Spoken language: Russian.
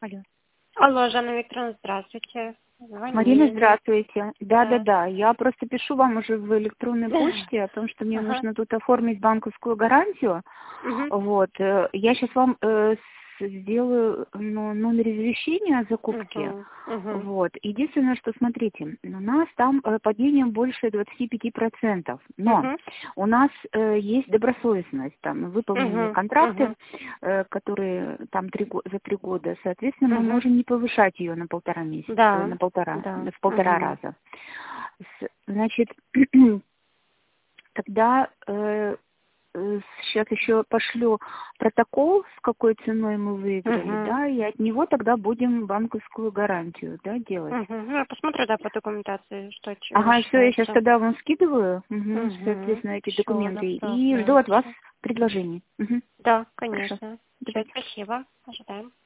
Алло. Алло, Жанна Викторовна, здравствуйте. Звонили. Марина, здравствуйте. Да. Да. Я просто пишу вам уже в электронной почте о том, что мне нужно тут оформить банковскую гарантию. Вот. Я сейчас вам сделаю номер извещения о закупке. Вот. Единственное, что смотрите, у нас там падение больше 25%. Но у нас есть добросовестность, там выполненные контракты, которые там за 3 года. Соответственно, мы можем не повышать ее на 1,5 месяца, в полтора раза. Значит, тогда сейчас еще пошлю протокол, с какой ценой мы выиграли, да, и от него тогда будем банковскую гарантию, да, делать. Я посмотрю, да, по документации, что все, я сейчас тогда вам скидываю, соответственно, эти документы, и жду от вас предложений. Да, конечно. Хорошо. Спасибо. Ожидаем.